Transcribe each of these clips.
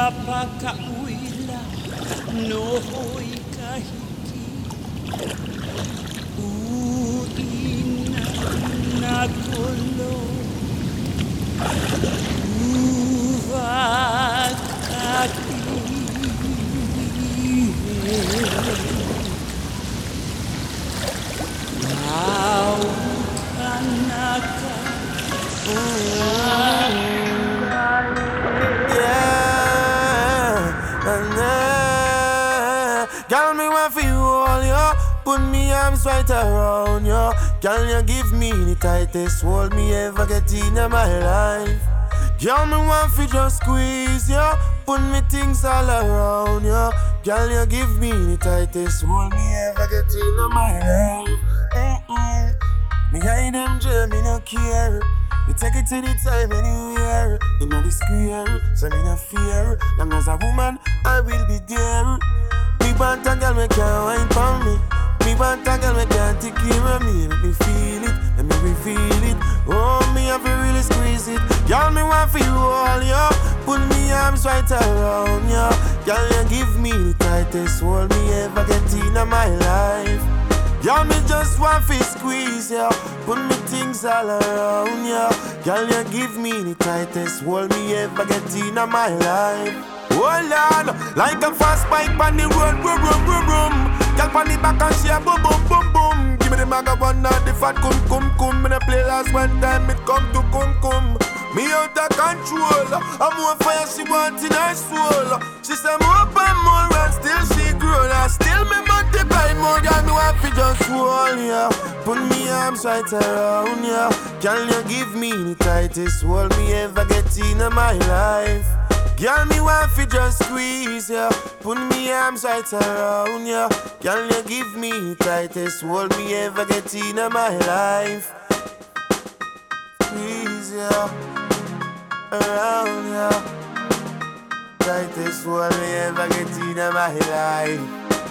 pakauila no hoikahiki uina nakolo uvakati naukanaka Girl, me want for you all, yo. Put me arms right around you. Girl, you give me the tightest hold me ever get in my life. Girl, me want for just squeeze you. Put me things all around you. Girl, you give me the tightest hold me ever get in my life. Me hide them jail, me no care. You take it anytime, anywhere. You know the square, so me no fear. Long as a woman, I will be there. Me want a girl, me can't wine for me. Me want a girl, me can't take care of me. Let me feel it, let me reveal it. Oh, me have to really squeeze it. Girl, me want for you all, yo. Put me arms right around you. Girl, you give me the tightest hold me ever get in my life. Girl, me just want to squeeze ya. Put me things all around ya. Girl, you give me the tightest hold me ever get in my life. Hold on, like a fast bike on the road, boom, boom, boom, boom. Girl, on the back and she a boom, boom, boom, boom. Give me the maga one and the fat cum, cum, cum. Me the play last one time, it come to cum, cum. Me out of control, I'm more fire she want in her soul. She say more and more and still she grow. And still me multiply more than me want to just hold ya. Put me arms right around ya. Can you give me the tightest hold me ever get in my life? Girl, me want to just squeeze ya. Put me arms right around ya. Can you give me the tightest hold me ever get in my life? Squeeze ya. Around ya. Tightest hold me ever get in my life.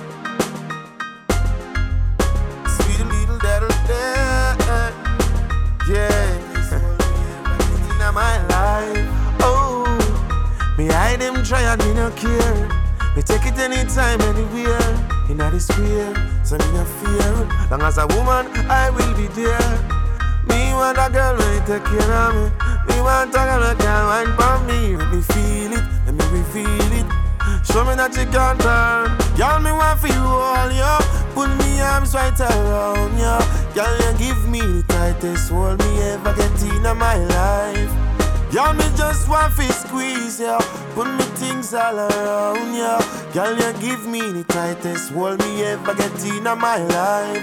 Sweet little little day. Yeah, this hold me ever get in my life. Oh, me hide them try and me no care. Me take it anytime, anywhere. In the square, so me no fear. Long as a woman, I will be there. Me want a girl when take care of me. Me want a girl that can wine for me. Let me feel it, let me reveal it. Show me that you can turn. Girl, me want for you all, yo. Put me arms right around you. Girl, you give me the tightest hold me ever get in my life. Girl, me just want to squeeze ya. Put me things all around ya. Girl, you give me the tightest hold me ever get in my life.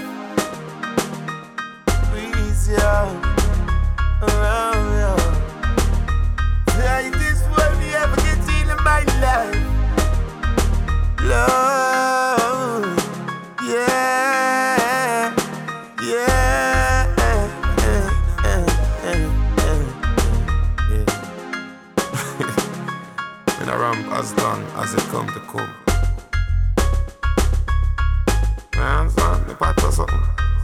Squeeze ya around ya. Tightest hold me ever get in my life. Love, yeah, yeah. And I ramp as long as it come to come. Man, son, me part or something.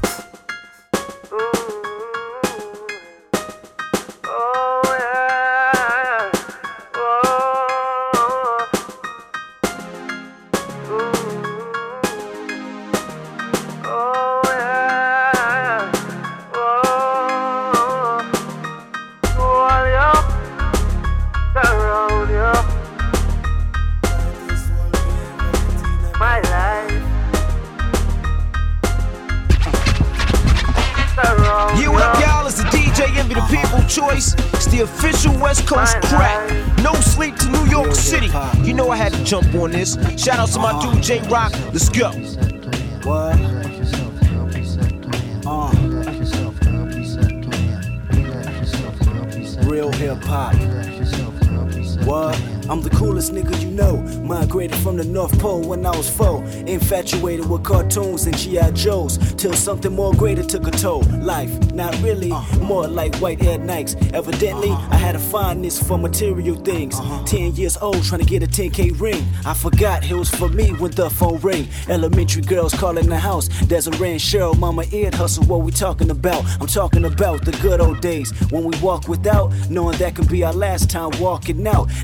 Choice, it's the official West Coast crack. No sleep to New York City. You know I had to jump on this. Shout out to my dude J Rock. Let's go. What? Real hip hop. What? I'm the coolest nigga you know. Migrated from the North Pole when I was 4. Infatuated with cartoons and G.I. Joes. Till something more greater took a toll. Life, not really. More like white Air Nikes. Evidently, I had a fondness for material things. 10 years old trying to get a 10K ring. I forgot it was for me when the phone ring. Elementary girls calling the house. Desiree and Cheryl, mama eared hustle. What we talking about? I'm talking about the good old days when we walk without knowing that could be our last time walking out. Now we can't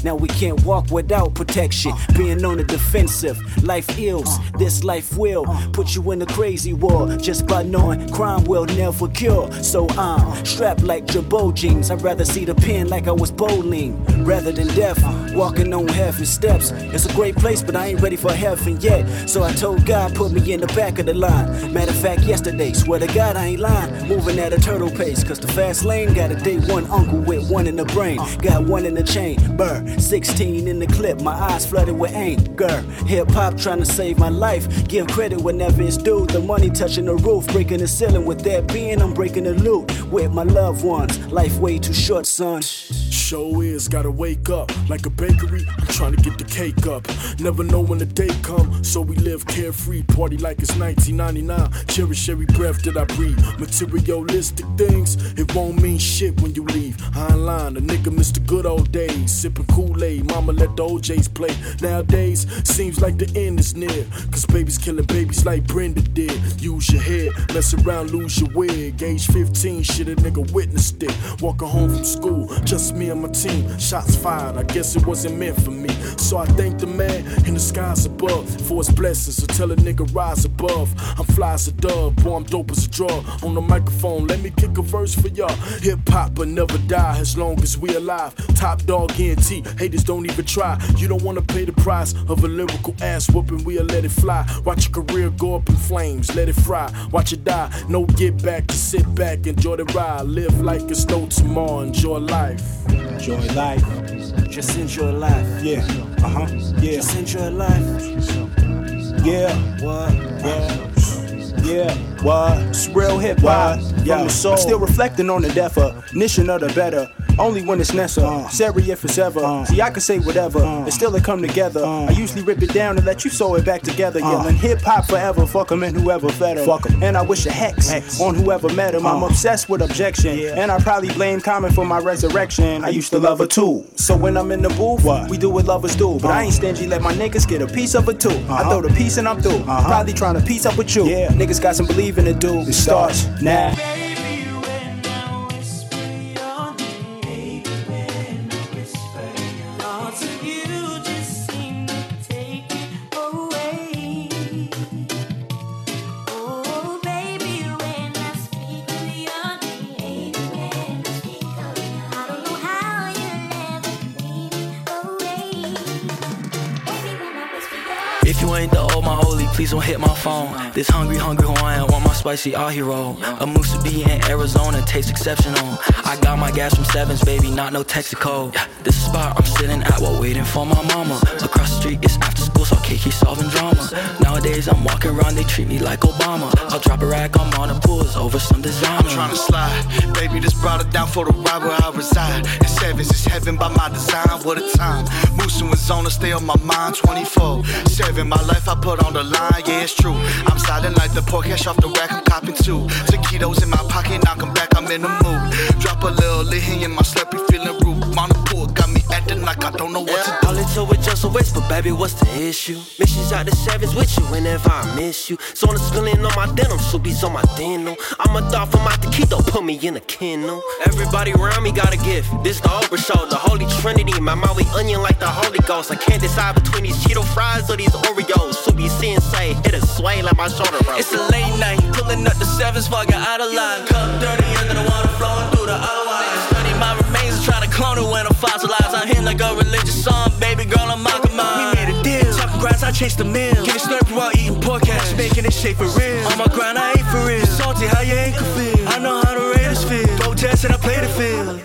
can't walk without protection. Being on the defensive, life ills, this life will put you in a crazy war just by knowing crime will never cure. So I'm strapped like Jabot jeans. I'd rather see the pen like I was bowling rather than death. Walking on heaven steps. It's a great place, but I ain't ready for heaven yet. So I told God, put me in the back of the line. Matter of fact, yesterday, swear to God I ain't lying. Moving at a turtle pace, cause the fast lane got a day one uncle with one in the brain. Got one in the chain, burr, 16 in the clip, my eyes flooded with anger. Hip hop trying to save my life. Give credit whenever it's due. The money touching the roof, breaking the ceiling. With that being, I'm breaking the loot with my loved ones. Life way too short, son. Show is gotta wake up like a bakery. I'm trying to get the cake up. Never know when the day come, so we live carefree. Party like it's 1999. Cherish every breath that I breathe. Materialistic things, it won't mean shit when you leave. I ain't lying, a nigga miss the good old days. Sipping Kool-Aid, mama let the OJs play. Nowadays, seems like the end is near. Cause babies killing babies like Brenda did. Use your head, mess around, lose your wig. Age 15, shit, a nigga witnessed it. Walking home from school, just me and my team. Shots fired, I guess it wasn't meant for me. So I thank the man in the skies above for his blessings. So tell a nigga rise above. I'm fly as a dove, boy I'm dope as a draw. On the microphone, let me kick a verse for y'all. Hip hop but never die as long as we alive. Top dog guarantee, haters don't even try. You don't wanna pay the price of a lyrical ass whooping, we'll let it fly. Watch your career go up in flames, let it fry. Watch it die, no get back, to sit back, enjoy the ride. Live like it's no tomorrow, enjoy life. Enjoy life. Just enjoy life. Yeah. Yeah. Just enjoy life. Yeah. What? Yeah. What? It's real hip hop. Yeah. I'm still reflecting on the definition of the better. Only when it's necessary, if it's ever. See, I can say whatever, and still it come together. I usually rip it down and let you sew it back together. Yelling hip hop forever, fuck 'em and whoever fed 'em. Fuck 'em. And I wish a hex on whoever met him. I'm obsessed with objection, and I probably blame Common for my resurrection. I used to love her too, so when I'm in the booth, we do what lovers do. But I ain't stingy, let my niggas get a piece of it too. I throw the piece and I'm through. Probably trying to piece up with you. Niggas got some believing to do. It starts now. If you ain't the old, my holy, please don't hit my phone. This hungry Hawaiian, want my spicy ahi roll. A musubi in Arizona, tastes exceptional. I got my gas from Sevens, baby, not no Texaco. This is spot I'm sitting at while waiting for my mama. Across the street, it's after school, so Kiki solving drama. Nowadays, I'm walking around, they treat me like Obama. I'll drop a rack on Mona Pools over some designer. I'm trying to slide, baby, this brought it down for the ride where I reside. And Sevens is heaven by my design, what a time. Musu and Zona stay on my mind 24/7. My life I put on the line, yeah, it's true. I'm silent like the pork cash off the rack, I'm copping two. Taquitos in my pocket, knock 'em back, I'm in the mood. Drop a little Lihi in my slurpee, feeling rude. Monopool got me acting like I don't know what to do. All into it just a waste, but baby, what's the issue? Missions out the Sevens with you whenever I miss you. Zona spilling on my denim, Subi's on my denim. I'm a dog from out the key, don't put me in a kennel. Everybody around me got a gift, this the Oprah show, the Holy Trinity. My Maui onion like the Holy Ghost. I can't decide between these Cheeto fries or these Oreos. Subi sensei, hit a sway like my shoulder bro. It's a late night, pulling up the Sevens, fucking out of line. Cup dirty under the water, flowing through the otherwise. Study my remains and try to clone it when I'm fossilized. I hit like a religious song, baby girl, I'm mocking mine. We made a deal, chopping grass, I chased the meal. Get it slurped while eating pork ash, making it shake for real. On my grind, I ain't for real. Salty, how your ankle feel? I know how the Raiders feel. Go test and I play the field.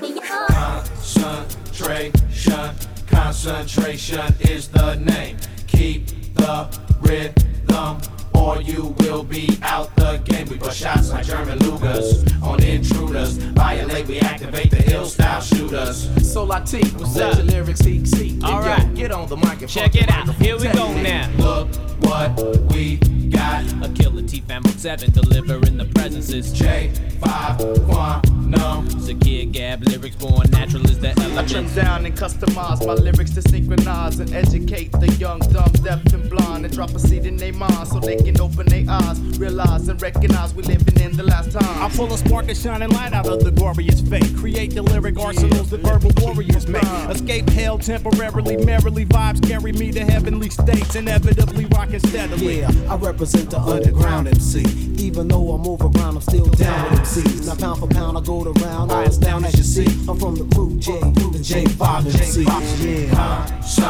Concentration is the name. Keep the rhythm, or you will be out the game. We bust shots like German Lugers on intruders. Violate, we activate the ill style shooters. So Latif, what's up? Your lyrics, see. All right, get on the microphone. Check it out. Here we go now. Look what we got. got a killer T-Fam 7 delivering the presences. J5 Quantum. Zakir Gab lyrics born natural as the elements. I trim down and customize my lyrics to synchronize and educate the young, dumb, deaf, and blind, and drop a seed in their mind so they can open their eyes, realize and recognize we living in the last time. I pull a spark and shining light out of the glorious fate. Create the lyric arsenals that verbal warriors make. Escape hell temporarily, merrily vibes carry me to heavenly states, inevitably rocking steadily. Yeah, I represent the underground MC. Even though I move around, I'm still down with MCs. Now pound for pound, I go to round, I astound as you see. I'm from the crew J, the J5 MC. Yeah.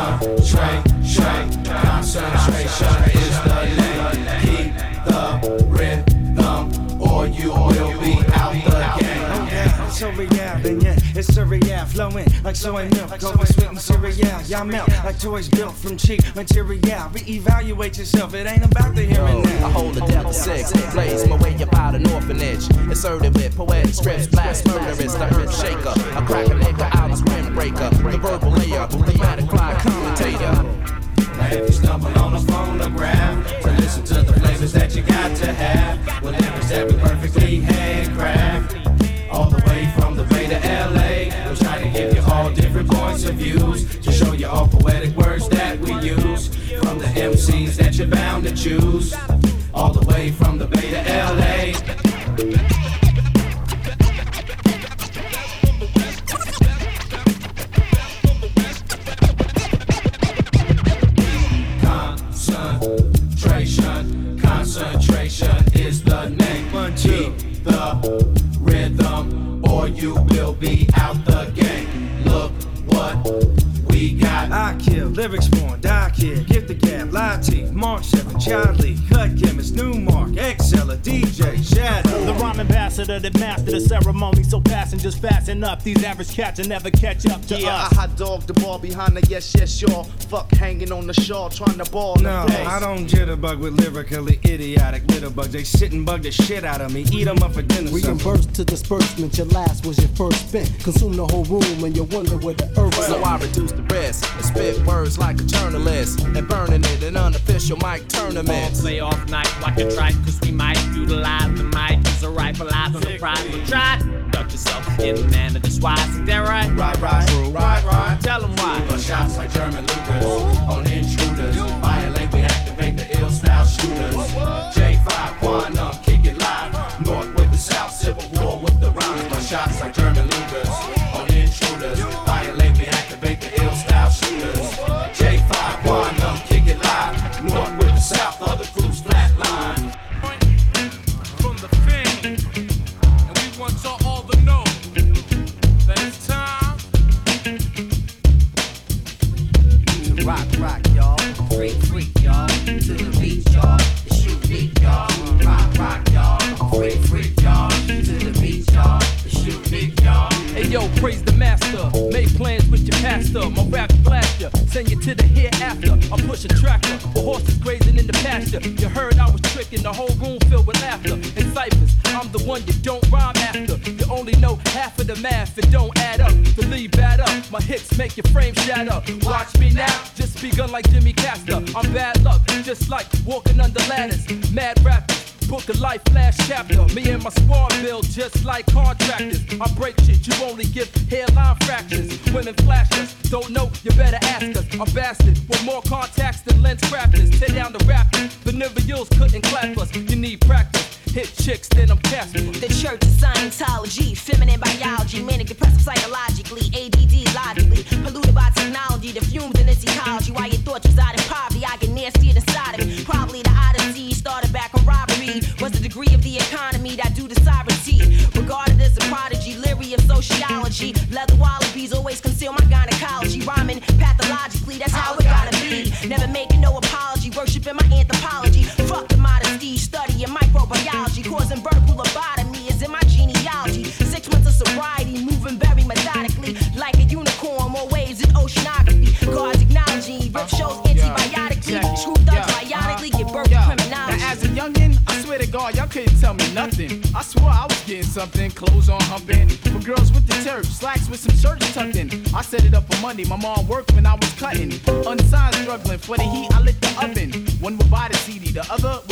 Concentration is the name. Keep the rhythm, or you will be out the game. It's so real, and yeah, it's surreal, flowing like soy milk, over sweet and cereal. Y'all melt like toys built from cheap material. Reevaluate yourself, it ain't about the here and now. I hold a depth 6, blaze my way up out an orphanage. Inserted with poetic scripts, blast murderous, the earth shaker. I crack a nigga out as windbreaker, the verbal layer, thematic fly commentator. Now if you stumble on a phonograph to listen to the flavors that you got to have, with lyrics that we perfectly handcraft. All the way from the Bay to LA, we'll try to give you all different points of views to show you all poetic words that we use from the MCs that you're bound to choose. All the way from the Bay to LA. Concentration is the name. Keep the rhythm, or you will be out the game. Look what we got. I kill, lyrics born, die kid, gift the gap, live teeth, Mark 7, Charlie, cut chemist, new mark, exceller, DJ, shadow. The rhyme ambassador that mastered the ceremony, so passengers fasten up. These average cats will never catch up to us. I hot dog the ball behind the yes, y'all. Fuck hanging on the shawl, trying to ball no, the face. I don't jitterbug with lyrically idiotic litterbugs. They sit and bug the shit out of me, eat them up for dinner. Reimburse to disbursement, your last was your first spent. Consume the whole room and you wonder where the earth is. So I reduce the rest and spit words like a journalist and burning it in unofficial mic tournaments. Play off night like a trike, cause we might utilize the mic as a rifleize on the prize. But try duck yourself in a manner that's wise. Is that right? Right. Tell them why. But shots like German Lucas on intruders. Violate, we activate the ill style shooters. J5 Quantum, kick it live. North with the South, civil war with the rhymes. But shots like German Lucas on intruders. Violate, we activate the ill style shooters. J5 Quantum, kick it live. North with the South, other crews flatline. From the fame, and we want y'all all to know that it's time to rock, y'all. Freak, y'all. To the beat, y'all. The shoot beat, y'all. Rock, y'all. Freak, y'all. To the beat, y'all. The shoot beat, y'all. Hey yo, praise the master. Make plans with your pastor. My rap blast ya, send you to the hereafter. I'm pushing tractor for horses grazing in the pasture. You heard I was tricking the whole room filled with laughter. In ciphers, I'm the one you don't rhyme after. You only know half of the math, it don't add up. Believe bad up, my hits make your frame shatter. Watch me now, just begun like Jimmy Castor. I'm bad luck, just like walking under ladders. Mad rappers. Book a life flash chapter. Me and my squad build just like contractors. I break shit, you only give hairline fractures. Women flash us, don't know, you better ask us. I'm bastard with more contacts than lens crafters. Tear down the rappers, the Niveau's couldn't clap us. You need practice. Hit chicks, then I'm Casper. The Church of Scientology, feminine biology, manic depressive psychologically, ADD logically, polluted by technology, the fumes in this ecology. Why your thoughts reside in poverty, I get nastier inside of me. Probably the Odyssey started back on robbery. Was the degree of the economy that due to sovereignty? Regarded as a prodigy, leery of sociology. Leather wallabies always conceal my gynecology. Rhyming pathologically, that's how it gotta be. Never making no apology, worshiping my anthropology. Fuck the modesty, studying microbiology. Causing vertical lobotomy is in my genealogy. 6 months of sobriety, moving very methodically. Like a unicorn, more waves in oceanography. Guards acknowledging, rip shows antibiotically. Screw thugs biotically, give birth to criminology. Now as a youngin', I swear to God, y'all couldn't tell me nothing. I swore I was getting something, clothes on humping. For girls with the turf, slacks with some shirts tucked in. I set it up for Monday, my mom worked when I was cutting. Unsigned struggling, for the heat, I lit the oven. One would buy the CD, the other would do the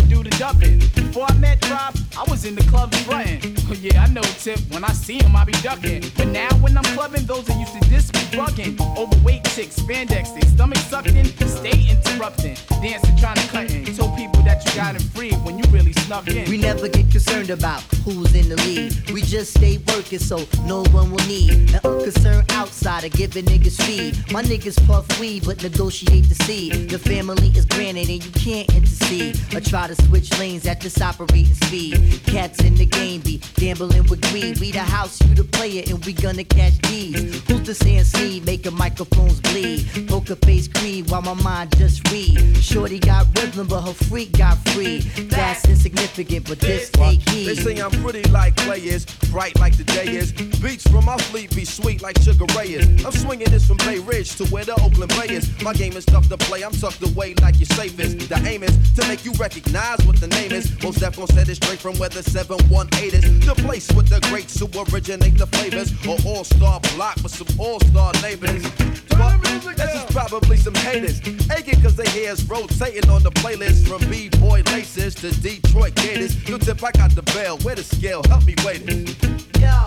dubbing. Before I met Rob, I was in the club frontin'. Oh yeah, I know Tip, when I see him I be ducking. But now when I'm clubbing, those that used to diss be bugging. Overweight chicks, spandex, they stomach sucking, stay interrupting, dancing, trying to cut in. Told people that you got it free when you really snuck in. We never get concerned about who's in the lead. We just stay working so no one will need an unconcerned outsider giving niggas feed. My niggas puff weed but negotiate the seed. The family is granted and you can't intercede or try to switch lanes at this operating speed. Cats in the game be gambling with greed. We the house, you the player, and we gonna catch these. Who's the CNC making microphones bleed? Poker face creed while my mind just read. Shorty got rhythm but her freak got free. That's insignificant but this take heed. They say I'm pretty like Clay is, bright like the day is. Beats from my fleet be sweet like Sugar Ray is. I'm swinging this from Bay Ridge to where the Oakland Bay is. My game is tough to play, I'm tucked away like your safest. The aim is to make you recognize what the name is. Most Def gon' set it straight from where the 718 is. The place with the greats who originate the flavors. Or all-star block with some all-star neighbors. But this is probably some haters aching cause they hear us rotating on the playlist. From B-boy laces to Detroit Gators. Yo Tip, I got the bell, where the scale? Help me wait it. Yo,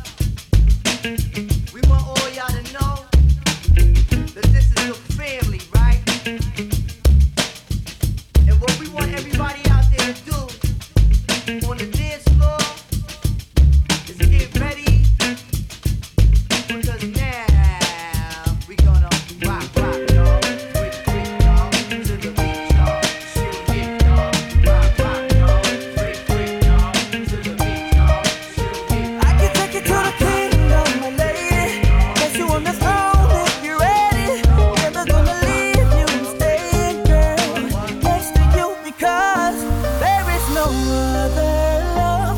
we want all y'all to know that this is your family, right? And what we want everybody out there to do on the dance floor is get ready, because now we gonna rock, y'all. Freak, y'all, to the beat, y'all. Shoot it, y'all. Rock, y'all. Freak, y'all, to the beat, y'all. Shoot it. I can take you to the kingdom, my lady. Place you on the throne if you're ready. Never gonna leave you, staying, girl, next to you, because there is no other love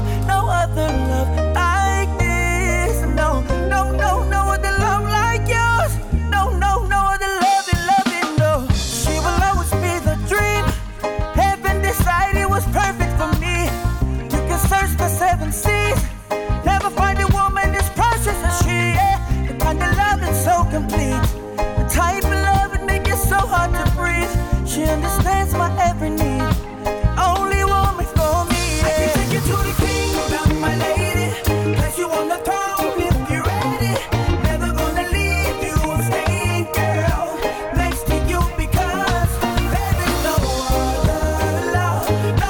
like this. No other love like yours. No other loving, no. She will always be the dream. Heaven decided was perfect for me. You can search the 7 seas, never find a woman as precious as she. Yeah. The kind of love that's so complete, the type of love that make it so hard to breathe. She understands my every need, the only woman for me. Yeah. I can take you to the kingdom, my lady. Place you on the throne if you're ready. Never gonna leave you, I'm staying, girl, next to you, because there is no other love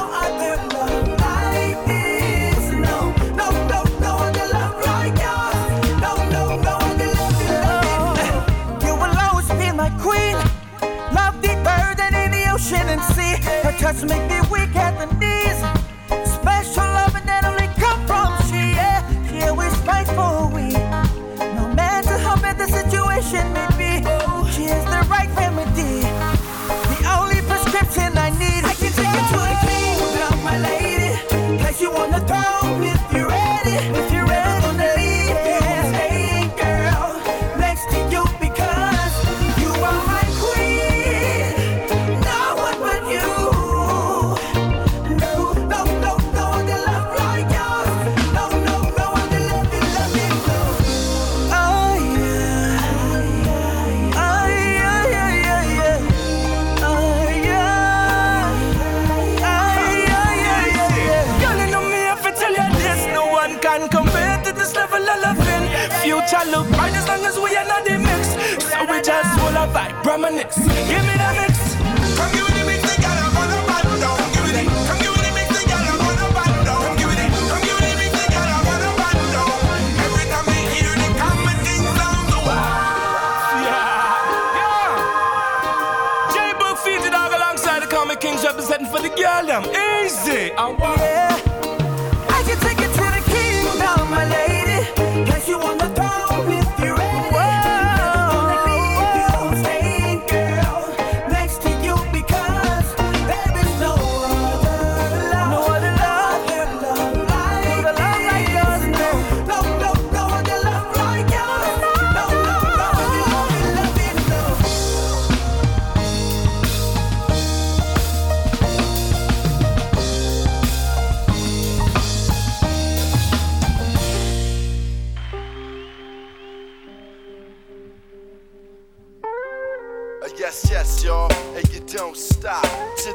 like this. No other love like yours. No other love. You will always be my queen. Love deeper than any ocean and sea. Her touch make me weak at the knees. Special loving that only come from she. Yeah, she always fight for we. No matter how bad the situation may be, she is the right remedy, the only prescription I need. I can take you to the kingdom, my lady. Place you on the throne if you're ready. If you're ready, I'm gonna leave you, stay, girl, next to you, because you are my queen. No one but you. No other love like yours. No other loving, no. Oh yeah. Oh yeah. Oh yeah. Girl, you know me if I tell you this, no one can compare to this level of loving. Future look bright as long as we are not the mix. So we just full of vibe, Brahmanics. Give me the mix. Come give me the mix, they got a run up and down. Give me the, come give me the mix, they got a run up and down. Give me the, come give me the mix, they got a run up and down. Every time they hear the commenting sound, the yeah. J-Book feeds the dog alongside the Comic Kings representing for the girl, them easy. Yeah. I can take you to the kingdom, my lady. Place you on the throne if you're ready. Never gonna leave you, stay, girl, next to you, because there is no other love like yours. No other love like yours. No loving, no. Yes, y'all, and you don't stop to the beat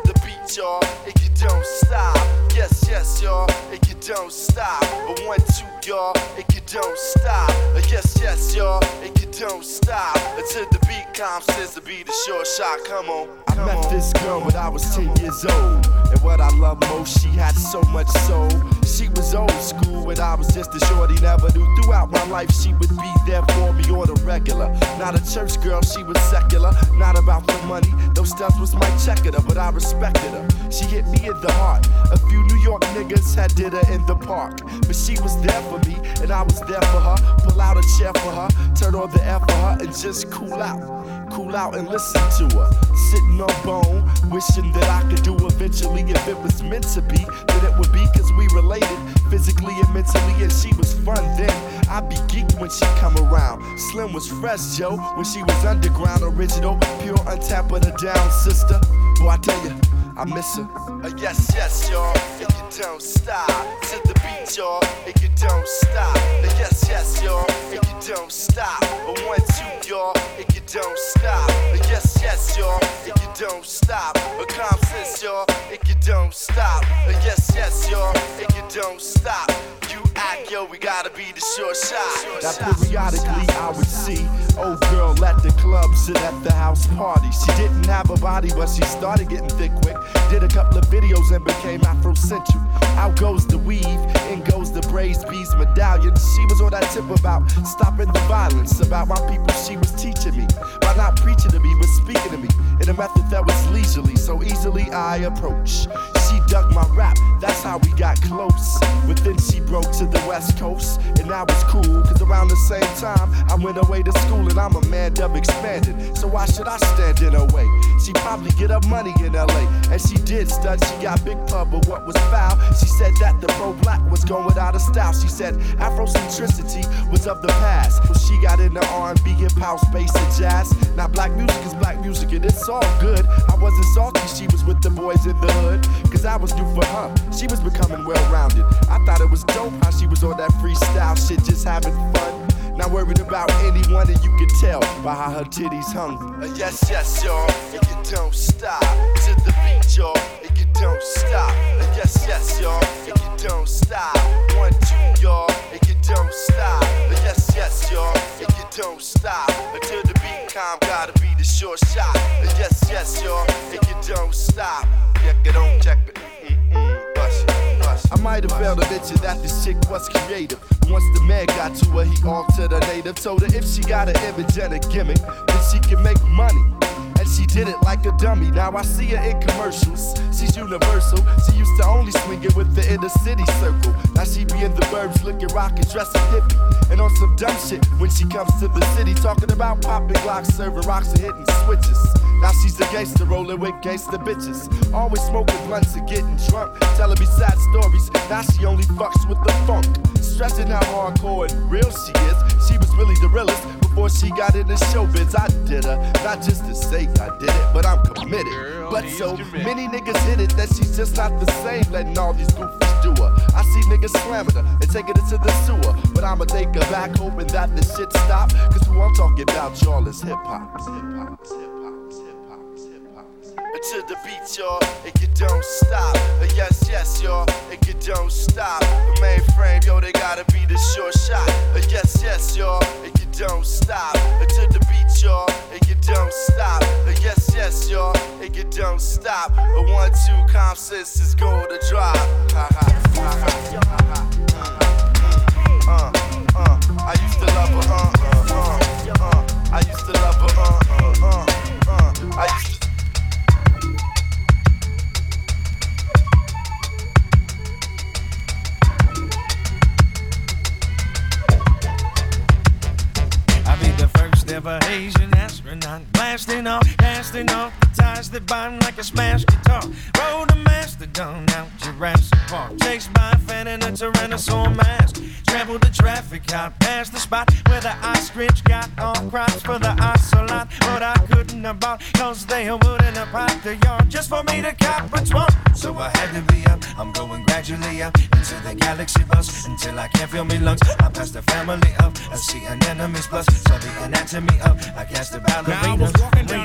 beat, y'all, and you don't stop. Yes, yes, y'all, and you don't stop. 1, 2, y'all, and you don't stop. Yes, yes, y'all, and you don't stop. Until the beat comes, says to be the short shot. Come on. I met this girl when I was 10 years old. And what I love most, she had so much soul. She was old school when I was just a shorty, never knew. Throughout my life, she would be there for me on the regular. Not a church girl, she was secular. Not about the money, those stunts was my checker, but I respected her. She hit me in the heart. A few New York niggas had did her in the park. But she was there for me, and I was there for her. Pull out a chair for her, turn on the air for her, and just cool out. Cool out and listen to her. Sitting on bone, wishing that I could do eventually. If it was meant to be, then it would be, cause we related physically and mentally, and she was fun then. I'd be geeked when she come around. Slim was fresh, Joe, when she was underground, original, pure, untapped, put her down, sister. Boy, I tell you, I miss her. Yes, yes, y'all, and you don't stop. To the beat, y'all, and you don't stop. Yes, yes, y'all, and you don't stop. 1, 2, y'all, and you don't stop. Yes, yes, y'all, and you don't stop. Common sense, y'all, and you don't stop. Yes, yes, y'all, and you don't stop. You act, yo, we gotta be the short shot. Now periodically I would see old girl at the clubs and at the house party. She didn't have a body, but she started getting thick quick. Did a couple of videos and became Afrocentric. Out goes the weave, in goes the braids, beads, medallion. She was on that tip about stopping the violence, about my people she was teaching me. By not preaching to me, but speaking to me in a method that was leisurely, so easily I approach. She dug my rap, that's how we got close. But then she broke to the West Coast, and that was cool, cause around the same time I went away to school, and I'm a man dub expanded. So why should I stand in her way? She probably get her money in LA, and she did stud, she got big pub, but what was foul? She said that the pro-black was going out of style. She said Afrocentricity was of the past. Well, she got into R&B, hip-house, bass, and jazz. Now black music is black music, and it's all good. I wasn't salty, she was with the boys in the hood, cause I was new for her. She was becoming well-rounded. I thought it was dope how she was on that freestyle shit, just having fun. Not worried about anyone, and you can tell by how her titties hung. Yes, yes, y'all, and you don't stop. To the beat, y'all, and you don't stop. Yes, yes, y'all, and you don't stop. 1, 2, y'all, and you don't stop. Yes, yes, y'all, and you don't stop. Until the beat calm, gotta be the short shot. Yes, yes, y'all, and you don't stop. Check it on, check it. I might have failed to mention that this chick was creative. Once the man got to her, he altered her native. Told her if she got an image and a gimmick, then she can make money. And she did it like a dummy. Now I see her in commercials. She's universal. She used to only swing it with the inner city circle. Now she be in the burbs looking rockin', dressing hippie. And on some dumb shit when she comes to the city, talking about popping glocks, serving rocks and hitting switches. Now she's a gangster rolling with gangster bitches. Always smoking blunts and getting drunk, telling me sad stories. Now she only fucks with the funk. Stressing how hardcore and real she is. She was really the realest before she got into showbiz. I did her, not just to say I did it, but I'm committed. But so many niggas hit it that she's just not the same, letting all these goofies do her. I see niggas slamming her and taking it to the sewer, but I'ma take her back, hoping that the shit stop. Cause who I'm talking about, y'all, is hip-hop. To the beat, y'all, and you don't stop. Yes, yes, y'all, and you don't stop. The mainframe, yo, they gotta be the short shot. Yes, yes, y'all, and you don't stop. To the beat, y'all, and you don't stop. Yes, yes, y'all, and you don't stop. 1, 2, calm sense is going to drop. I used to love her, I used to love her, I used to. Ever Asian astronaut, blasting off, casting off the ties that bind like a smashed guitar. Rode a mastodon out Jurassic Park, chased by a fan in a Tyrannosaur mask. Trampled the traffic out past the spot where the ostrich got all crops for the ocelot. But I couldn't have bought, cause they wouldn't have popped the yard just for me to cop a twump. So I had to be up, I'm going gradually up into the galaxy bus until I can't feel me lungs. I passed the family up, I see an enemy's plus, so the anatomy up, I cast a ballerina. Now I was walking down this one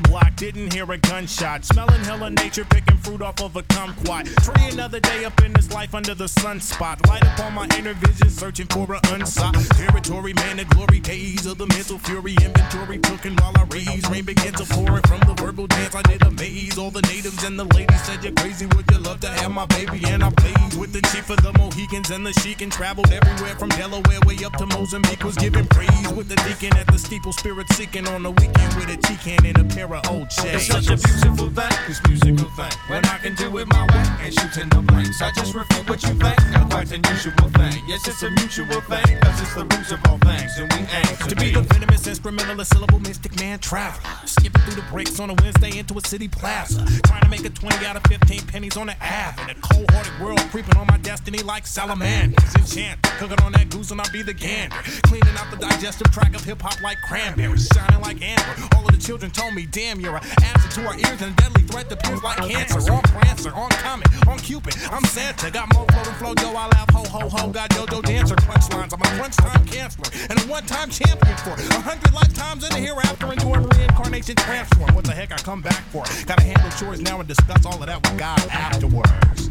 block, didn't hear a gunshot. Smelling hella nature, picking fruit off of a kumquat. Tree another day up in this life under the sunspot. Light up on my inner vision, searching for an unsought territory. Man, the glory days of the mental fury. Inventory cooking while I raise. Rain began to pour it from the verbal dance. I did a maze. All the natives and the ladies said you're crazy. Would you love to have my baby? And I played with the chief of the Mohicans and the chic and traveled everywhere from Delaware way up to Mozambique. Was giving praise with the deacon at the steeple, spirit seeking on the weekend with a tea-can and a pair of old shades. It's such a beautiful thing, this musical thing. When I can do it my way and shoot in the blanks. I just refute what you think, not quite an unusual thing. Yes, it's a mutual thing, cause it's the roots of all things. And we aim to be the venomous instrumentalist, syllable mystic man traveler. Skipping through the breaks on a Wednesday into a city plaza. Trying to make a 20 out of 15 pennies on the Ave. In a cold-hearted world, creeping on my destiny like salamanders. Enchant, cooking on that goose and I'll be the gander. Cleaning out the digestive tract of hip-hop like cranberries. Shining like amber. All of the children told me, damn, you're an acid to our ears and a deadly threat that appears like cancer. On Prancer, on Comet, on Cupid. I'm Santa, got more flow than Flojo. I laugh, ho, ho, ho. Got Jojo dancer punchlines. I'm a crunch time canceler and a one-time champion for 100 lifetimes in the hereafter into a reincarnation transform. What the heck I come back for? Gotta handle chores now and discuss all of that with God afterwards.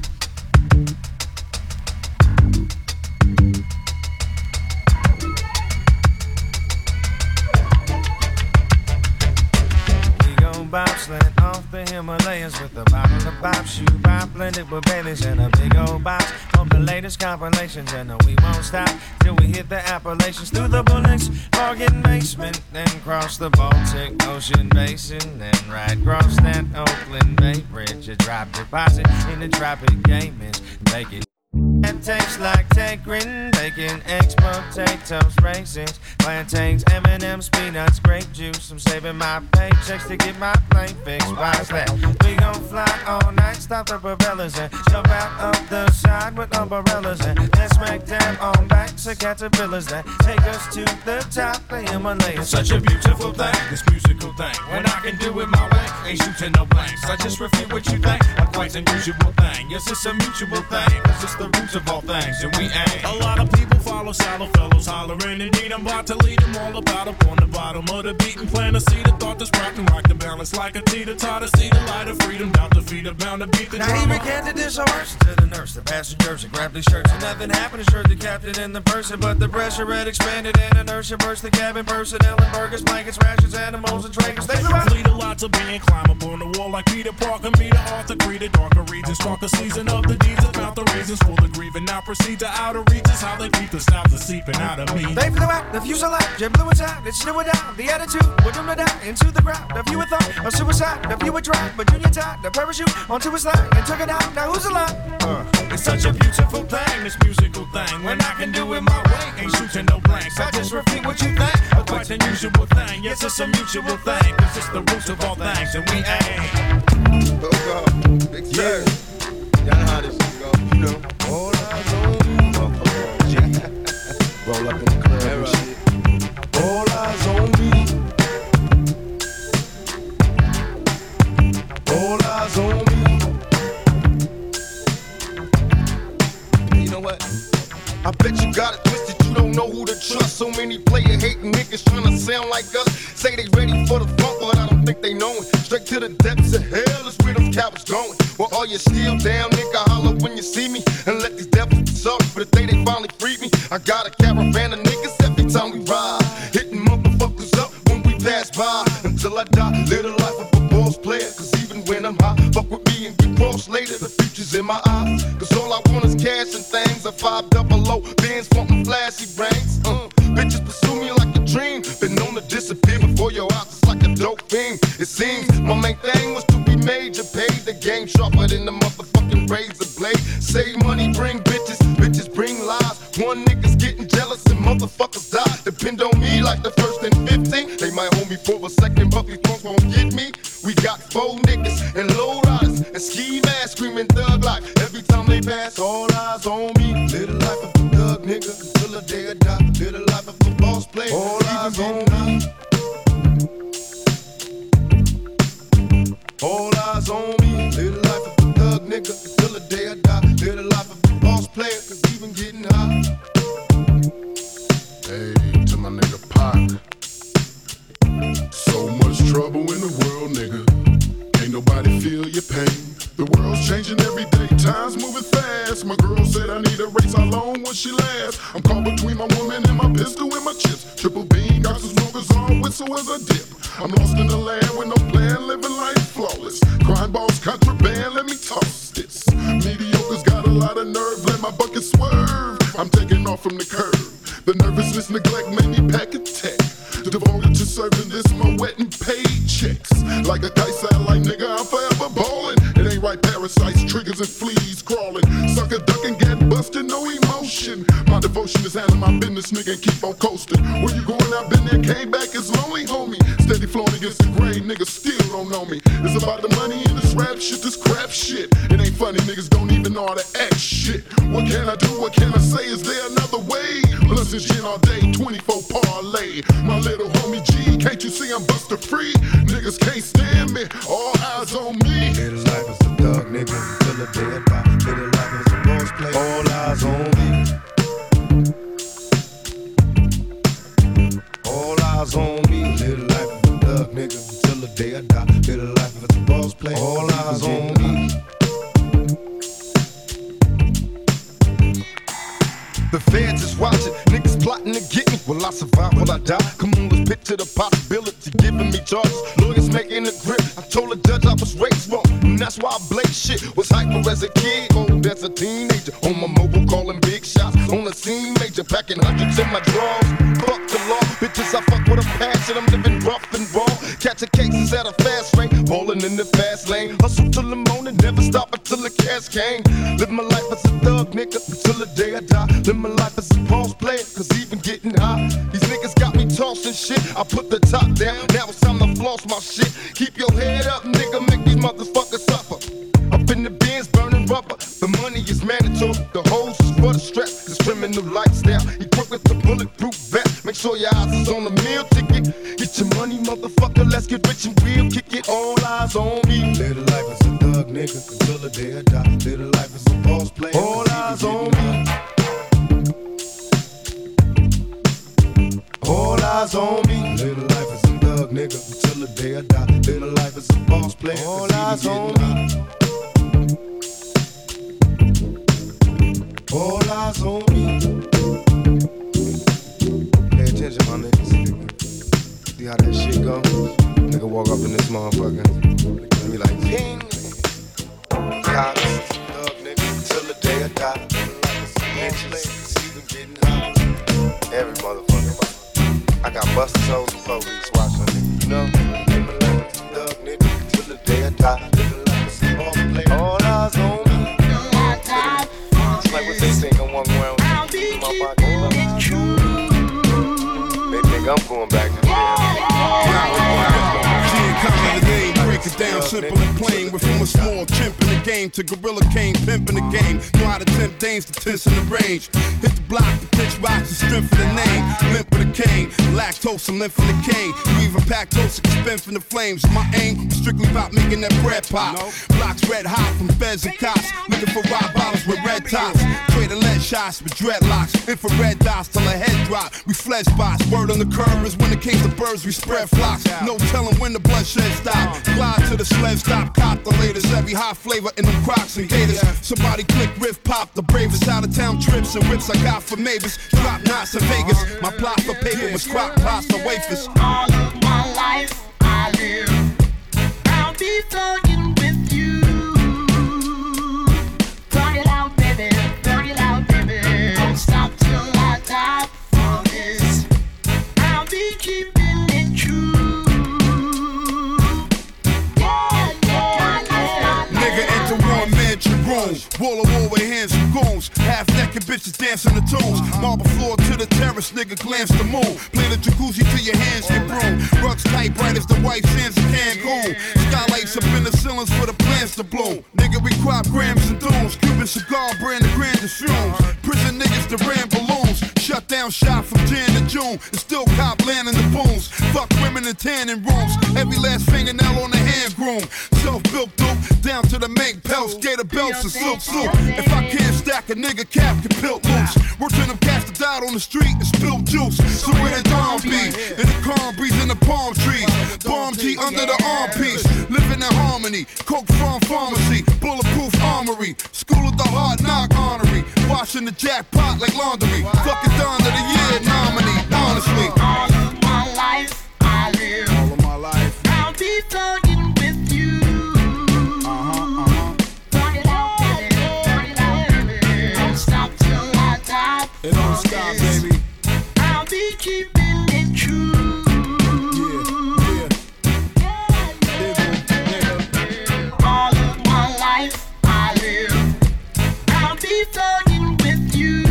Bobsled off the Himalayas with a bottle of Bob shoe Bob blended with Baileys and a big old box of the latest compilations. And we won't stop till we hit the Appalachians through the Bullocks, Morgan basement, then cross the Baltic Ocean basin, then right across that Oakland Bay Bridge. A drop deposit in the tropic Caymans, make it. That tastes like Tegrin, bacon, eggs, potatoes, raisins, plantains, M&M's, peanuts, grape juice. I'm saving my paychecks to get my plane fixed. Why's that? We gon' fly all night, stop the propellers and jump out of the side with umbrellas and then smack down on backs of caterpillars that take us to the top of the Himalayas. It's such a beautiful thing, this musical thing. When I can do it my way, ain't shooting no blanks. I just refute what you think, I'm quite an unusual thing. Yes, it's a mutual thing, cause it's the roots of all things, and we ain't. A lot of people follow shallow fellows hollering. Indeed, I'm about to lead them all about up on the bottom of the beat and plant a seed of thought that's rocking like the balance like a teeter-totter. See the light of freedom, doubt the feet are bound to beat the now drama. He recanted his horse to the nurse, the passengers, and grabbed his shirts, and nothing happened. Assured the captain and the person, but the pressure had expanded and inertia burst the cabin. Personnel and burgers, blankets, rations, animals, and trainers. They fleet of lots of being climb up on the wall like Peter Parker. Meet the Arthur Creed, the darker regions, talk the season of the deeds about the reasons for the grieving. Now proceed to outer reaches, how they keep the stops of seeping out of me. They flew out, the fuselage, jet blew it out, it slew it down. The attitude would them to die into the ground. If you would thought of suicide, if you would try, but Junior tied the parachute onto his line and took it out. Now who's alive? It's such a beautiful thing, this musical thing. When I can do it my way, ain't shooting no blanks. I just repeat what you think, a quite unusual thing. Yes, it's a mutual thing, cause it's the roots of all things, and we ain't. Big yeah. Y'all know how this shit go, you know. All eyes on me. Roll up in the club and shit. All eyes on me. All eyes on me. You know what? I bet you got it twisted, you don't know who to trust. So many player hating niggas trying to sound like us. Say they ready for the funk, but I don't think they know it. Straight to the depths of hell is where them cowards going. Well, all you still down, nigga, holler when you see me. And let these devils be sorry for the day they finally freed me. I got a caravan of niggas every time we ride, hitting motherfuckers up when we pass by. Until I die, live the life of a boss player. Cause even when I'm high, fuck with me and get crossed later. The future's in my eyes, cause all I want is cash and things. A 500, bands wanting flashy rings. Bitches pursue me like a dream. Been known to disappear before your eyes, it's like a dope fiend. It seems my main thing was to be major. Paid the game sharper than the motherfucking razor blade. Save money, bring bitches, bitches bring lies. One nigga's getting jealous and motherfuckers die. Depend on me like the first and 15. They might hold me for a second, but these punks won't get me. We got 4 niggas and low riders and ski masks screaming thug life. Every time they pass, all eyes on me. Live the life of a thug nigga until the day I die. Live the life of a boss player. All eyes on me. All eyes on me. Live the life of a thug nigga until the day I die. Live the life of a boss player, cause even getting high. Hey, to my nigga Pac. So much trouble in the world, nigga. Nobody feel your pain. The world's changing every day, time's moving fast. My girl said I need a race, how long will she last? I'm caught between my woman and my pistol and my chips. Triple beam, got some smokers on, whistle as I dip. I'm lost in the land with no plan, living life flawless. Crime balls, contraband, let me toss this. Mediocre's got a lot of nerve, let my bucket swerve. I'm taking off from the curb. The nervousness, neglect made me pack a tech. Devoted to serving this, my wet and paid checks. Like a kite satellite, nigga, I'm forever ballin'. It ain't right, parasites, triggers and fleas crawling. Sucker ducking, get busted, no emotion. My devotion is handling my business, nigga, and keep on coasting. Where you going? I've been there, came back, it's lonely, homie. Steady flowing against the grain, niggas still don't know me. It's about the money and this rap shit, this crap shit. It ain't funny, niggas don't even know how to act shit. What can I do? What can I say? Is there another way? Blunts and gin all day, 24 parlay. My little homie G, can't you see I'm buster free? Niggas can't stand me, all eyes on me. Little life is a dog, nigga, until the day I die. Little life is a boss play, all eyes on me. All eyes on me. Little life is a dog, nigga, until the day I die. Little life is a boss play, all eyes on me. The feds is watching, niggas plotting to get me. Will I survive? Will I die? Come on, let's picture the possibility. Giving me charges, lawyers making a grip. I told the judge I was raised wrong, and that's why I blaze shit. Was hyper as a kid, old as a teenager. On my mobile, calling big shots. On the scene, major, packing hundreds in my drawers. Fuck the law, bitches, I fuck with a passion. I'm living rough and raw. Catching cases at a fast rate, rolling in the fast lane. Hustle till the morning, never stop until the cash came. Live my life as a thug, nigga, until the day I die. Live my life as a boss player, cause even getting high, these niggas got me tossing shit. I put the top down, now it's time to floss my shit. Keep your head up, nigga, make these motherfuckers suffer. Up in the bins, burning rubber. The money is mandatory, the hoes is for the stress. This criminal lifestyle, equipped with the bulletproof vest. Make sure your eyes is on the meal ticket. Get your money, motherfucker, let's get rich and real. Kick it, all eyes on me. Little life is a thug, nigga, until the day I die. Little life is a boss play, all eyes on me. All eyes on me. Little life is a thug, nigga, until the day I die. Little life is a boss play, all eyes on me. All eyes on me. Pay attention, my niggas. See how that shit go? Nigga walk up in this motherfucker and be like, King. Cops, thug, nigga, until the day I die. Little life is a bitch, see them getting hot. Every motherfucker. I got busters, hoes, and police watching, nigga, you know? Live my life as a thug, nigga, till the day I die. Live my life as a boss play, all eyes on me. It's like what they think I'm walking around with my pocket. They think I'm going back to Break it down simple and plain. We're from a small chimp in the game to gorilla king, pimp in the game. Know how to tempt dames to tense in the range. Hit the block, the pitch rocks, the strength of the name. Limp with a cane, lactose and lymph in the cane. You even pack toast and spin from the flames. My aim was strictly about making that bread pop. Blocks red hot from feds and cops. Looking for rock bottles with red tops. Trading lead shots with dreadlocks. Infrared dots till a head drop. We flesh spots. Word on the curb is when it came to birds, we spread flocks. No telling when the bloodshed stop. Glide to the sled stop, cop the latest. Every hot flavor in them Crocs and Gators. Somebody click, riff, pop. The bravest out of town trips and whips I got for Mavis. Drop knots in Vegas. My plot for paper was crock pots for wafers. All of my life I live. I'll be thugging with you. Thug it out, baby. Thug it out, baby. Don't stop till I die for this. I'll be keeping it true. Wall to wall with hands and goons. Half naked bitches dancing the tunes. Marble floor to the terrace, nigga glance the moon. Play the jacuzzi till your hands get brune. Rugs tight, bright as the white sands of Cancun. Skylights up in the ceilings for the plants to bloom. Nigga, we crop grams and dooms. Cuban cigar brand the grandest fumes. Prison niggas that ran balloons. Shut down shop from Jan to June. And still cop land in the booms. Fuck women in tanning rooms. Every last fingernail on the hand groom. Self-built dope, down to the make pelts. Gator belts and silk suit. If I can't stack a nigga, cap can pilt loose. We're turning them cats that died on the street and spilled juice. So where the dawn be? In the calm breeze in the palm trees. Bomb G under the arm piece. Living and harmony. Coke farm pharmacy, bulletproof armory. School of the hard knock honorary. Washing the jackpot like laundry. Fucking Don of the Year nominee, honestly. All of my life I live. All of my life. I'll be thugging with you. Turn it out, baby. Don't stop till I die. It don't stop, baby. I'll be keeping it true. All of my life I live. I'll be thugging with you.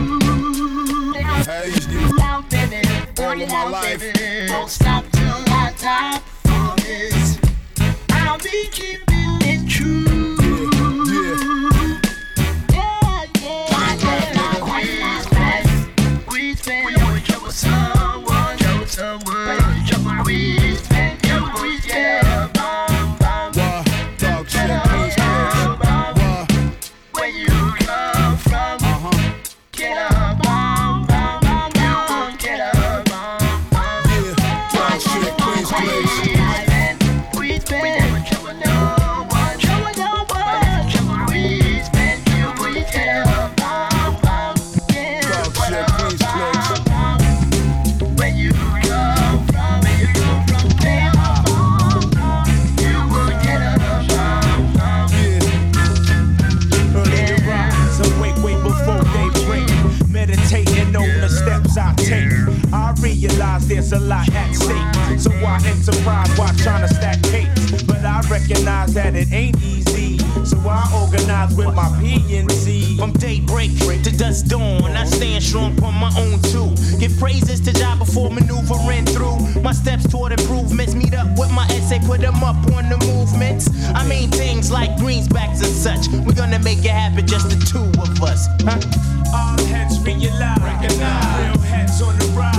Loud, baby. All of my life. Don't stop till I die. Promise. I'll be keeping it true. There's a lot at stake, so I enterprise while trying to stack cakes. But I recognize that it ain't easy, so I organize with my PNC. From daybreak to dusk dawn, I stand strong on my own too. Give praises to Jah before maneuvering through. My steps toward improvements, meet up with my essay, put them up on the movements. I mean things like greensbacks and such. We're gonna make it happen, just the two of us, huh? All heads realize, recognize. Real heads on the rise,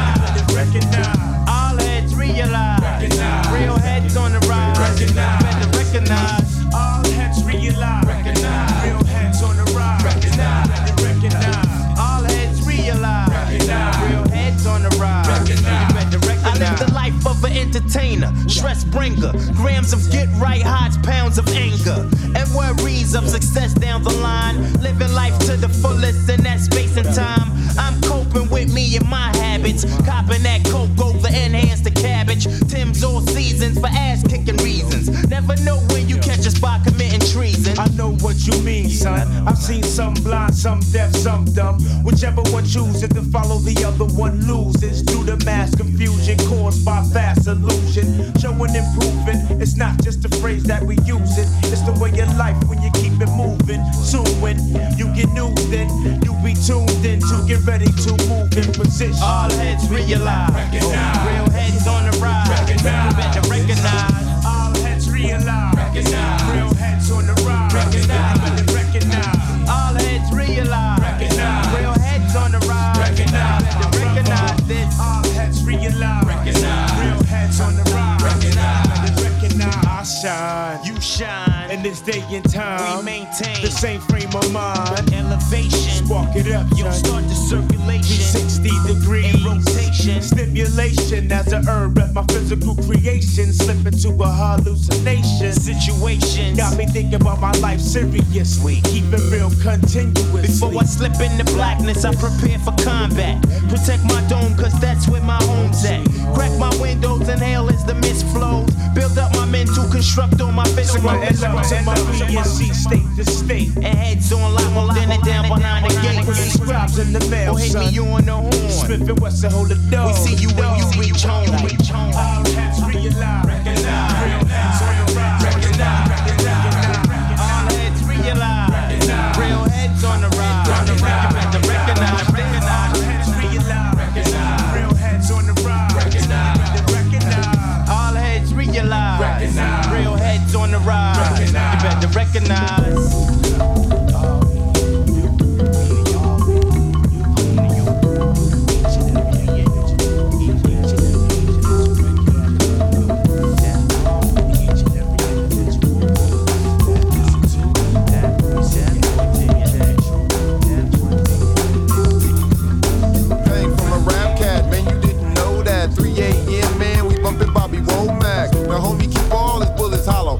recognize. All heads realize, recognize. Real heads on the rise, recognize. Better recognize. All heads realize, recognize. Real heads on the rise, recognize. Better recognize. All heads realize, recognize. Real heads on the rise, recognize. Better recognize. I live the life of an entertainer, stress bringer, grams of get right highs, pounds of anger, and worries of success down the line. Living life to the fullest in that space and time. I'm coping with me and my habits, copping that coke over enhance the cabbage. Tim's all seasons for ass kicking reasons. Never know when you catch us by committing treason. I know what you mean, son. I've seen some blind, some deaf, some dumb. Whichever one chooses to follow, the other one loses. Due to mass confusion caused by fast illusion. Showing improving, it's not just a phrase that we use it. It's the way of life when you keep it moving. Soon when you get new, then you be tuned in to get ready to move in position. All heads realize, recognize. Real heads on the rise, recognize. Better recognize. All heads realize, recognize. Real heads on the rise, recognize. Better recognize. All heads realize, recognize. Real heads on the rise, recognize. Better recognize this. All heads realize, recognize. Real heads on the rise, recognize. Better recognize. I shine, you shine. In this day and time, we maintain the same frame of mind. Elevation, spark it up, you start the circulation. 60 degrees in rotation. Stimulation as a herb at my physical creation. Slip into a hallucination. Situations got me thinking about my life seriously. Keep it real continuously. Before I slip into blackness, I prepare for combat. Protect my dome, cause that's where my home's at. Crack my windows, inhale as the mist flows. Build up my mental, construct on my physical. To my PNC, state to state. And heads on lock, holding it down behind the gate. Put the scribes in the mail, or hit son. me on the horn. Smith and Wesson, hold the door. We see you when you reach home. All heads realize, recognize. Real heads on the rise, recognize. All heads realize, recognize. Real heads on the rise, recognize. Recognize. All heads realize, recognize. Real heads on the rise, recognize. All heads realize, recognize. Real heads on the rise, you better recognize. Now homie keep all his bullets hollow.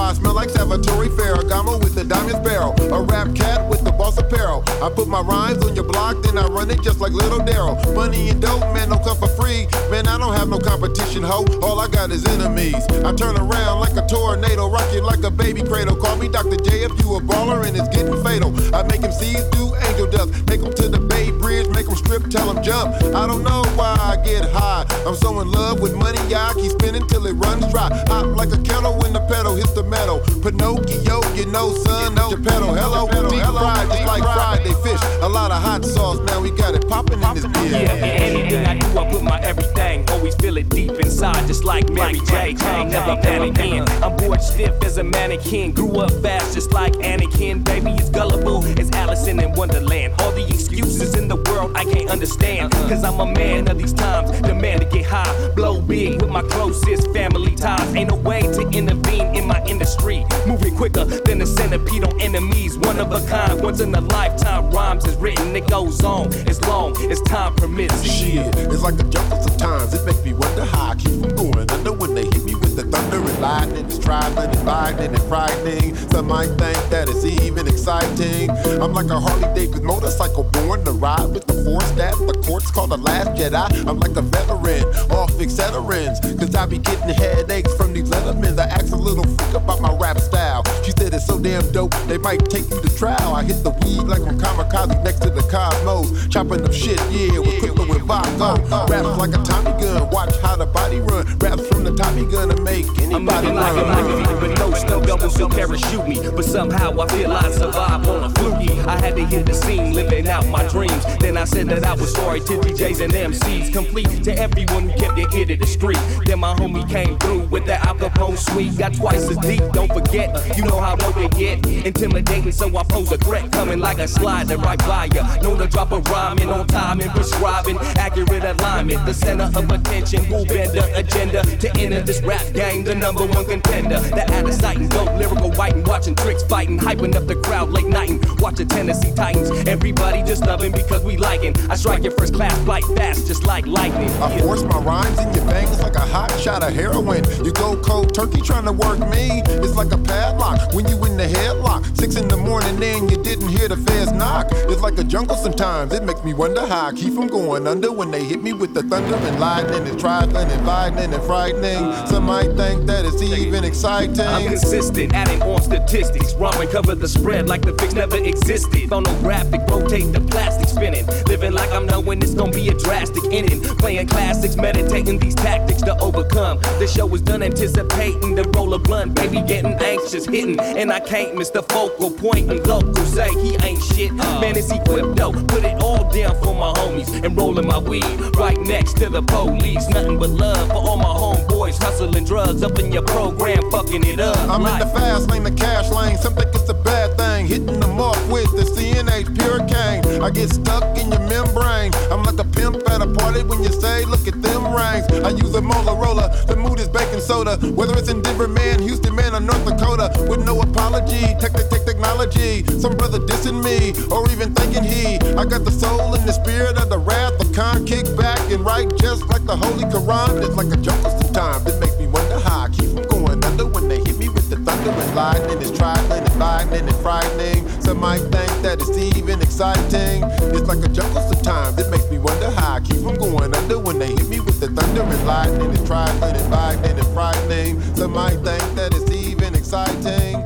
I smell like Salvatore Ferragamo with the diamond barrel. A rap cat with the boss apparel. I put my rhymes on your block, then I run it just like Little Daryl. Money and dope, man, don't come for free. Man, I don't have no competition, ho. All I got is enemies. I turn around like a tornado, rocking like a baby cradle. Call me Dr. J if you a baller and it's getting fatal. I make them C's do angel dust. Make them to the Bay Bridge, make them strip, tell them jump. I don't know why I get high. I'm so in love with money, I keep spinning till it runs dry. Hot like a kettle when the pedal hits the metal. Pinocchio, you know, son, no pedal. Hello, deep fried, just like Friday fish. A lot of hot sauce, now we got it popping in this beer. Yeah, anything I do, I put my everything. Always feel it deep inside, just like Mary J. I'm never panicking. I'm bored stiff as a mannequin. Grew up fast, just like Anakin. Baby, it's gullible as Allison in Wonderland. All the excuses in the world I can't understand. Cause I'm a man of these times, the man to get high. Blow big with my closest family ties. Ain't no way to intervene in my industry. Moving quicker than a centipede on enemies. One of a kind, once in a lifetime. Rhymes is written, it goes on as long as time permits. Shit, it's like a jungle sometimes. It makes me wonder how I keep from going under when they hit me with the thunder and lightning. It's trifling and lightning and frightening. Some might think that it's even exciting. I'm like a Harley Davidson motorcycle born to ride with the force that the courts call the last Jedi. I'm like a veteran, off Excederins. Cause I be getting headaches from these lettermans. I asked a little freak about my rap style. She said it's so damn dope, they might take you to trial. I hit the weed like on Kamikaze next to the Cosmos. Chopping up shit, yeah, with Crypto and Vodka. Raps like a Tommy gun, watch how the body run. Raps from the Tommy gun to make anybody run. I'm like but no snow doubles will parachute me. But somehow I feel I survive on a fluky. I had to hit the scene, living out my dreams. Then I said that I was sorry to DJs and MCs. Complete to everyone who kept their ear to the street. Then my homie came through with the Al Capone suite. Got twice as deep, don't forget. You know how low they get. Intimidating, so I pose a threat. Coming like a slider right by ya. Know to drop a rhyme in on time and prescribing accurate alignment. The center of attention, who bender agenda to enter this rap game. The number one contender. The out of sight and dope, lyrical white and watching tricks fighting. Hyping up the crowd late night and watching Tennessee Titans. Everybody just loving because we liking. I strike your first class flight fast just like lightning. I force my rhymes in your veins like a hot shot of heroin. You go cold turkey trying to work me. It's like a padlock when you in the headlock. 6 in the morning then you didn't hear the feds knock. It's like a jungle sometimes. It makes me wonder how I keep from going under when they hit me with the thunder and lightning and trifling and lightning and frightening. Some might think that it's even exciting. I'm consistent, adding on statistics. Rhyme and cover the spread like the fix never existed. Phonographic, rotate the plastic spinning. Living like I'm knowing it's gonna be a drastic ending. Playing classics, meditating these tactics to overcome. The show is done anticipating the roll of blunt. Baby getting anxious, hitting, and I can't miss the focal point. And local say he ain't shit. Man, it's equipped though. Put it all down for my homies and rolling my weed right next to the police. Nothing but love for all my homeboys hustling drugs up in your program, fucking it up. I'm in the fast lane, the cash lane. Some think it's a bad thing. Hitting them off with the CNH pure cane. I get stuck in your membrane. I'm like a pimp at a party when you say, look at them rings. I use a Motorola. The mood is baking soda. Whether it's in Denver, man, Houston, man, or North Dakota. With no apology, technology. Some brother dissing me, or even thinking he. I got the soul and the spirit of the wrath of Khan. Kick back and write just like the Holy Quran. It's like a jungle sometimes. It makes me wonder how I keep from going under when they hit me with the thunder and lightning. It's trifling and lightning and frightening. Some might think that it's even exciting. It's like a jungle sometimes. It makes me wonder how I keep from going under when they hit me with the thunder and lightning. It's trifling and lightning and frightening. Some might think that it's even exciting.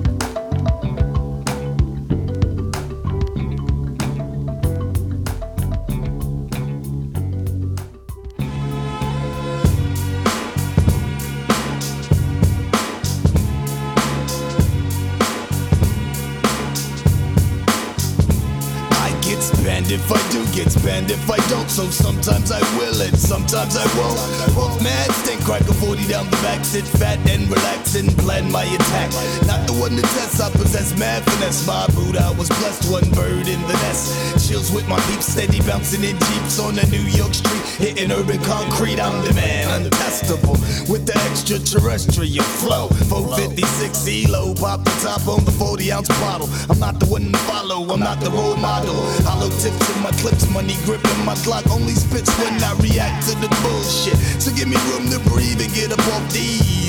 If I do get spent, if I don't, so sometimes I will and sometimes I won't. Both mad, stink, crack a 40 down the back, sit fat and relax and plan my attack. Not the one to test, I possess mad finesse. My boot, I was blessed, one bird in the nest. Chills with my peeps, steady bouncing in jeeps on the New York street, hitting urban concrete. I'm the man, untestable, with the extraterrestrial flow. 456 ELO, pop the top on the 40-ounce bottle. I'm not the one to follow, I'm not the role model. Hollow tips in my clips, money grip in my clock only spits when I react to the bullshit. So give me room to breathe and get up off these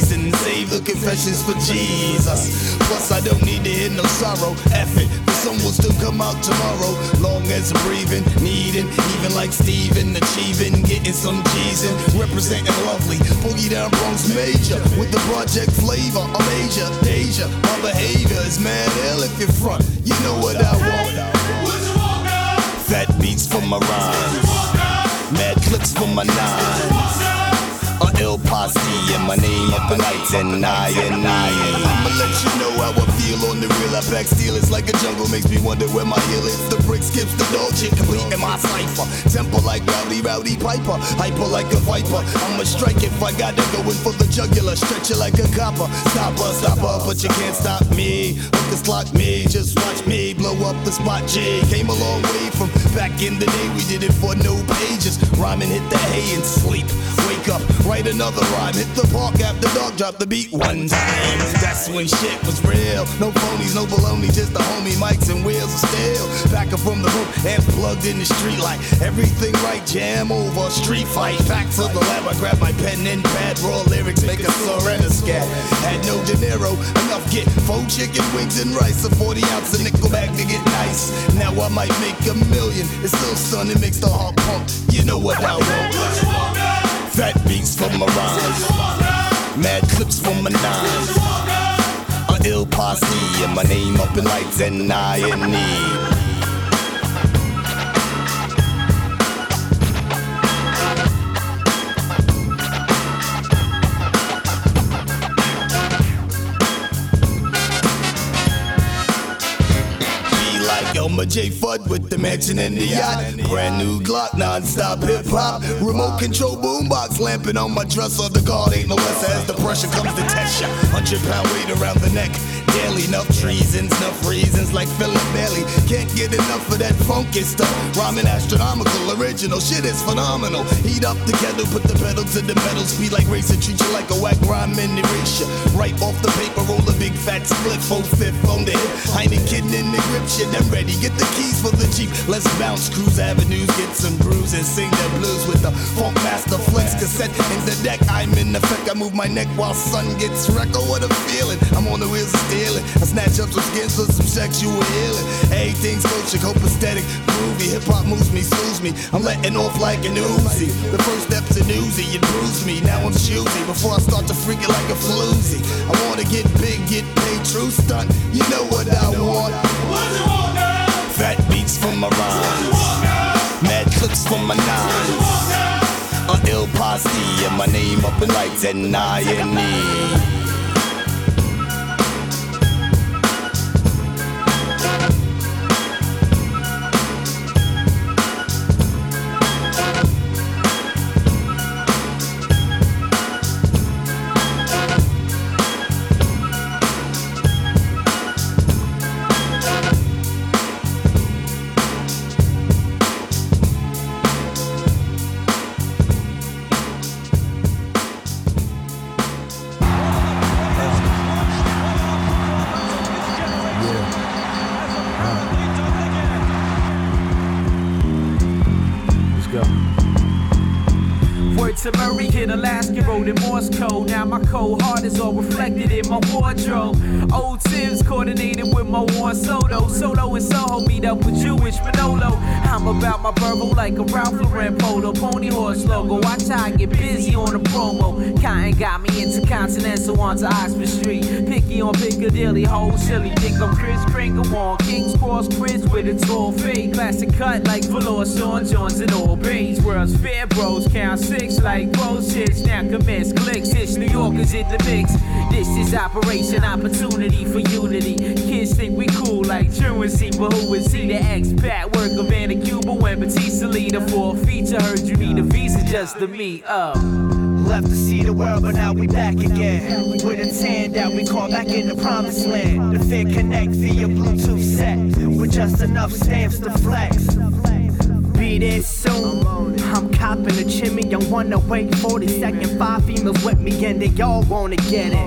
reason. Save the confessions for Jesus. Plus I don't need to hear no sorrow. F it, the sun will still come out tomorrow. Long as I'm breathing, needing, even like Steven, achieving, getting some cheesing, representing lovely. Boogie down Bronx major with the project flavor. I'm Asia, Deja. My behavior is mad ill if you're front. You know what I want. Fat beats for my rhymes, mad clips for my nines. Ill posse and my name up in lights and I. I'ma let you know how I feel on the real. I pack stealers like a jungle, makes me wonder where my heel is. The brick skips the dog shit, complete in my cipher. Temple like Rowdy Piper, hyper like a viper. I'ma strike if I gotta go in for the jugular, stretch it like a copper. Stopper, but you can't stop me. Hookers lock me, just watch me blow up the spot. J came a long way from back in the day. We did it for no pages. Rhyming, hit the hay and sleep. Wake up, write another rhyme. Hit the park after dark, drop the beat one time. That's when shit was real. No phonies, no baloney, just the homie mics and wheels of steel. Back up from the roof and plugged in the street light. Everything right, jam over, street fight. Back to the lab, I grab my pen and pad. Raw lyrics, make a surrender scat. Had no dinero, enough get 4 chicken wings and rice. A 40 ounce of nickel bag to get nice. Now I might make $1 million. It's still stunning, makes the heart pump. You know what I want. Fat beats for my rhymes, mad clips for my nines. An ill posse and my name up in lights and I. Elmer J. Fudd with the mansion and the yacht. Brand new Glock, non-stop hip-hop. Remote control boombox lamping on my dresser. The guard ain't no less as the pressure comes to test ya. 100-pound weight around the neck. Daily, enough treasons, enough reasons like Philip Bailey. Can't get enough of that funky stuff. Rhyming astronomical, original shit is phenomenal. Heat up the kettle, put the pedal to the metal. Speed like racer, treat you like a whack rhyme in erasure. Right off the paper, roll a big fat split. 4/5 on the hip. Heineken in the grip, shit, I'm ready. Get the keys for the Jeep. Let's bounce, cruise avenues, get some brews and sing the blues with the Funk Master Flex cassette in the deck. I'm in effect. I move my neck while sun gets wrecked. Oh, what a feeling! I'm on the wheels of stealing. I snatch up some skins for some sexual healing. Everything's coaching, copacetic, groovy. Hip hop moves me, soothes me. I'm letting off like an Uzi. The first step's an Uzi, it bruised me. Now I'm choosy. Before I start to freak it like a floozy. I wanna get big, get paid, true stunt. You know what I want. Fat beats for my rhymes, mad clips for my nines. An ill posse and my name up in lights and I. To Murray, hit Alaska Road in Morse code. Now my cold heart is all reflected in my wardrobe. Old Tim's coordinated with my Juan Soto. Solo in Soho, meet up with Jewish Manolo. I'm about my verbal like a Ralph Lauren polo. Pony horse logo, watch how I get busy on the promo. Cotton got me intercontinental onto Oxford Street. Picky on Piccadilly, whole silly. Think I'm Chris Kringle on King's Cross Bridge with a tall fade. Classic cut like velour, Sean Johns and all Bays. World's fair bros, count 6 like both hits. Now commence clicks, hits New Yorkers in the mix. This is Operation Opportunity for Unity. Kids think we cool like truancy, but who would see the expat work of Anna Cuba when Batista leader for a feature? Heard you need a visa just to meet up. Left to see the world, but now we back again. With a tan that we call back in the promised land. The Fit Connect via Bluetooth set. With just enough stamps to flex. Be there soon. I'm copping a chimney, young 108, 42nd, 5 females with me, and they all wanna get it.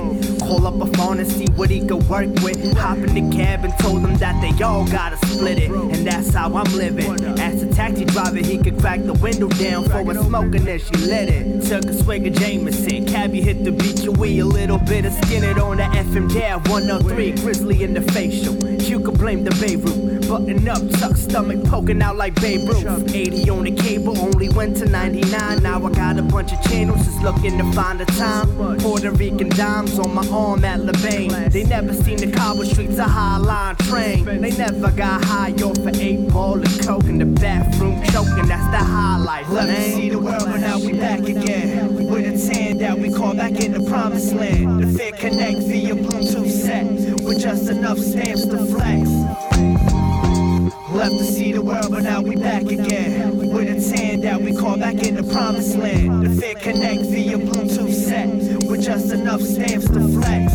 Call up a phone and see what he could work with. Hop in the cab and told him that they all gotta split it. And that's how I'm living. Asked the taxi driver he could crack the window down for a smoke and then she lit it. Took a swig of Jameson, cabbie hit the BQE. A little bit of Skinner on the FM Dab 103. Grizzly in the facial, you could blame the Beirut. Button up, tuck stomach poking out like Babe Ruth. 80 on the cable, only went to 99. Now I got a bunch of channels, just looking to find a time. Puerto Rican dimes on my arm at LeBain. They never seen the cobble streets, a high line train. They never got high off for 8 ball of coke in the bathroom choking. That's the highlight. Left to see the world, but now we back again. With a tan that we call back in the promised land. The Fit Connect via Bluetooth set with just enough stamps to flex. Left to see the world, but now we back again. With a tan that we call back in the promised land. The Fit Connect via Bluetooth set with just enough stamps to flex.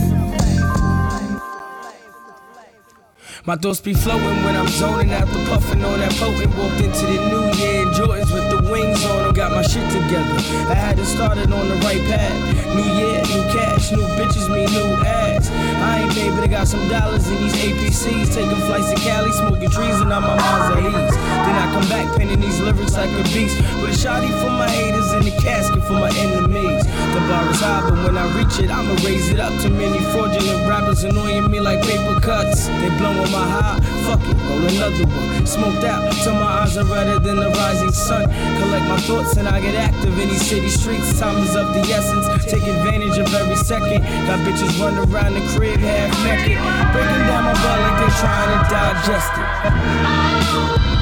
My thoughts be flowing when I'm zoning out the puffin' on that potent. Walked into the new year in Jordans with the wings on them. Got my shit together, I had it started on the right path. New year, new cash, new bitches mean new ass. I ain't paid, but I got some dollars in these APCs. Taking flights to Cali, smoking trees, and on my mind's at ease. Then I come back penning these lyrics like a beast. With a shotty for my haters and a casket for my enemies. The bar is high, but when I reach it, I'ma raise it up. Too many fraudulent rappers annoying me like paper cuts. They blowing my high, fuck it, roll another one. Smoked out till my eyes are redder than the rising sun. Collect my thoughts and I get active in these city streets. Time is of the essence, take advantage of every second. Got bitches running around the crib half naked, breaking down my butt like they trying to digest it.